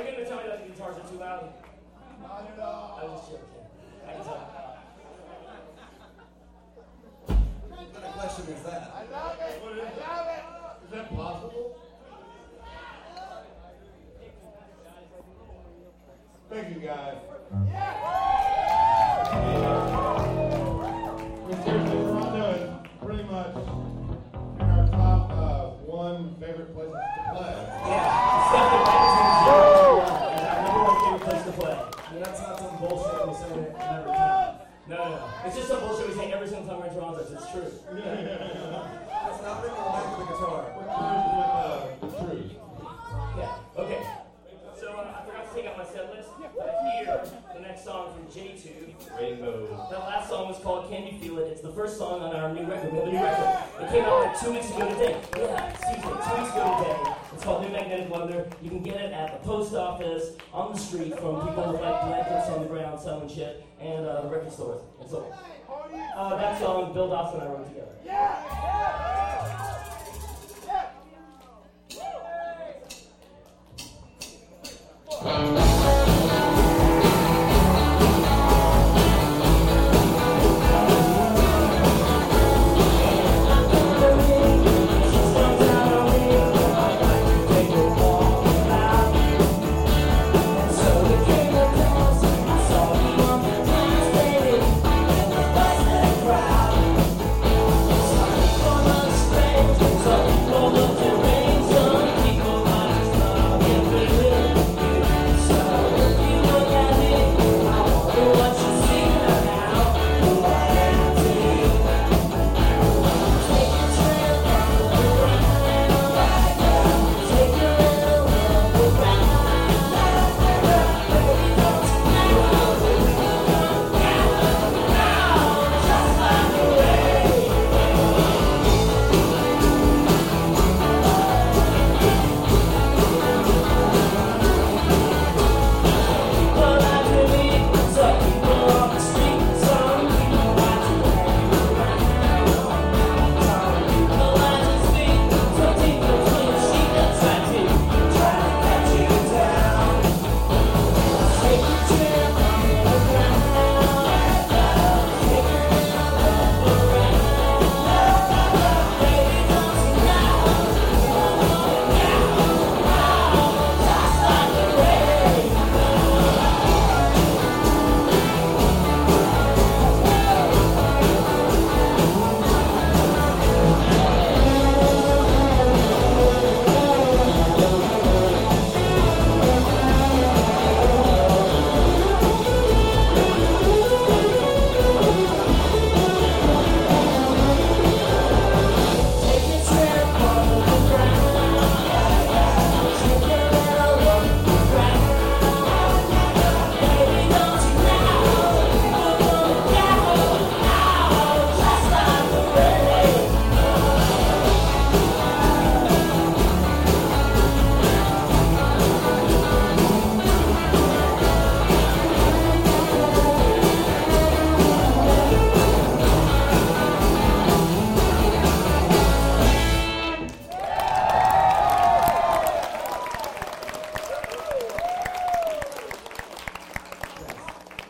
you going to tell me that the guitars are too loud? Not at all. I was just joking. I can tell. What kind of question is that? I love it. What is it? I love it. Is that possible? Thank you, guys. Seriously, Toronto is pretty much in our top one favorite places to play. Yeah, it's definitely our number one favorite place to play. Yeah, that's not some bullshit we say it in every town. No. It's just some bullshit we say every single time we're in Toronto. It's true. That's nothing like the guitar. With the truth. Yeah, okay. So I forgot to take out my set list. But here, the next song from J2. Rainbow. That last song was called Can You Feel It? It's the first song on our new record. We have a new record. It came out like 2 weeks ago today. Yeah, excuse me, 2 weeks ago today. It's called New Magnetic Wonder. You can get it at the post office, on the street, from people with like blankets on the ground selling shit, and record stores. And so, that song, Bill Dawson and I wrote together. Yeah.